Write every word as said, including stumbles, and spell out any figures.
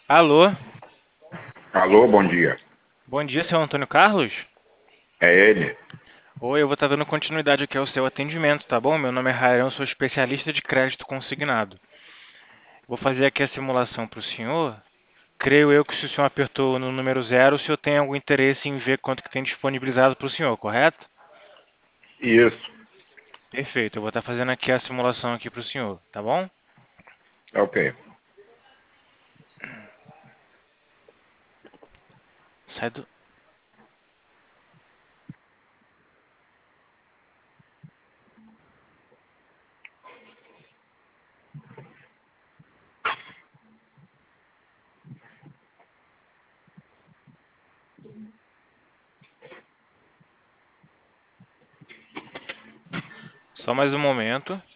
Alô, Alô, bom dia. bom dia, seu Antônio Carlos? É ele? Oi, eu vou estar dando continuidade aqui ao seu atendimento, tá bom? Meu nome é Rayan, sou especialista de crédito consignado. Vou fazer aqui a simulação para o senhor. Creio eu que se o senhor apertou no número zero, o senhor tem algum interesse em ver quanto que tem disponibilizado para o senhor, correto? Isso. Perfeito, eu vou estar fazendo aqui a simulação aqui para o senhor, tá bom? Ok. Sai do... Só mais um momento.